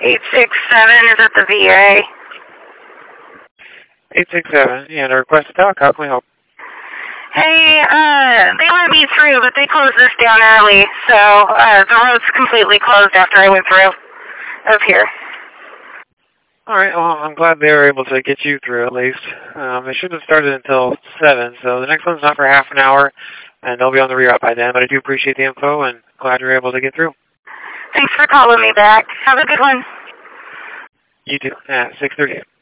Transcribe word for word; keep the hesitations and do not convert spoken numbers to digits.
eight six seven is at the V A. eight six seven, yeah, and a request to talk. How can we help? Hey, uh, they let me through, but they closed this down early, so uh, the road's completely closed after I went through up here. All right, well, I'm glad they were able to get you through at least. Um, they shouldn't have started until seven, so the next one's not for half an hour, and they'll be on the reroute by then, but I do appreciate the info and glad you were able to get through. Thanks for calling me back. Have a good one. You too, at six thirty-eight.